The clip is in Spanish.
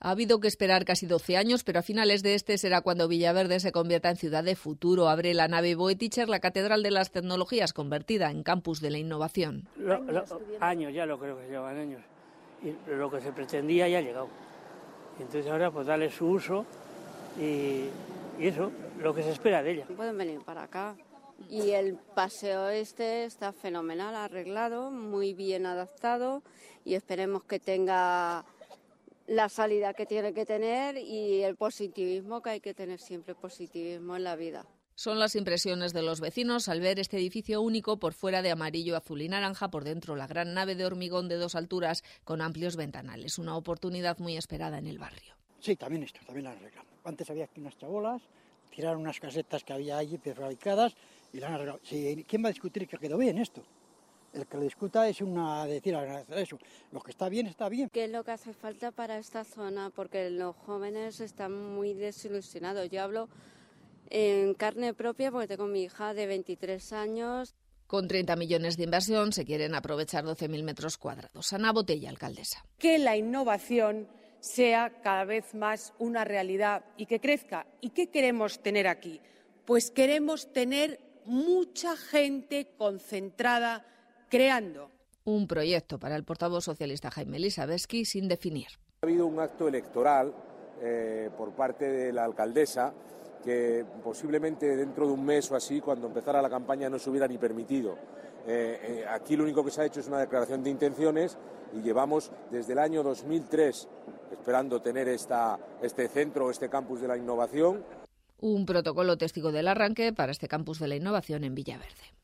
Ha habido que esperar casi 12 años, pero a finales de este será cuando Villaverde se convierta en ciudad de futuro. Abre la nave Boe-Teacher, la Catedral de las Tecnologías, convertida en campus de la innovación. Años ya lo creo que llevan años. Y lo que se pretendía ya ha llegado. Entonces ahora pues darle su uso y eso, lo que se espera de ella. Pueden venir para acá. Y el paseo este está fenomenal, arreglado, muy bien adaptado y esperemos que tenga la salida que tiene que tener y el positivismo, que hay que tener siempre positivismo en la vida. Son las impresiones de los vecinos al ver este edificio único, por fuera de amarillo, azul y naranja, por dentro la gran nave de hormigón de 2 alturas con amplios ventanales. Una oportunidad muy esperada en el barrio. Sí, también esto, también la arreglamos. Antes había aquí unas chabolas, tiraron unas casetas que había allí prefabricadas y la han arreglado. Sí, ¿quién va a discutir que quedó bien esto? El que lo discuta es decir eso. Lo que está bien, está bien. ¿Qué es lo que hace falta para esta zona? Porque los jóvenes están muy desilusionados. Yo hablo en carne propia porque tengo mi hija de 23 años. Con 30 millones de inversión se quieren aprovechar 12.000 metros cuadrados. Ana Botella, alcaldesa. Que la innovación sea cada vez más una realidad y que crezca. ¿Y qué queremos tener aquí? Pues queremos tener mucha gente concentrada creando. Un proyecto para el portavoz socialista Jaime Elisabetsky sin definir. Ha habido un acto electoral por parte de la alcaldesa que posiblemente dentro de un mes o así, cuando empezara la campaña, no se hubiera ni permitido. Aquí lo único que se ha hecho es una declaración de intenciones y llevamos desde el año 2003 esperando tener este centro, este campus de la innovación. Un protocolo testigo del arranque para este campus de la innovación en Villaverde.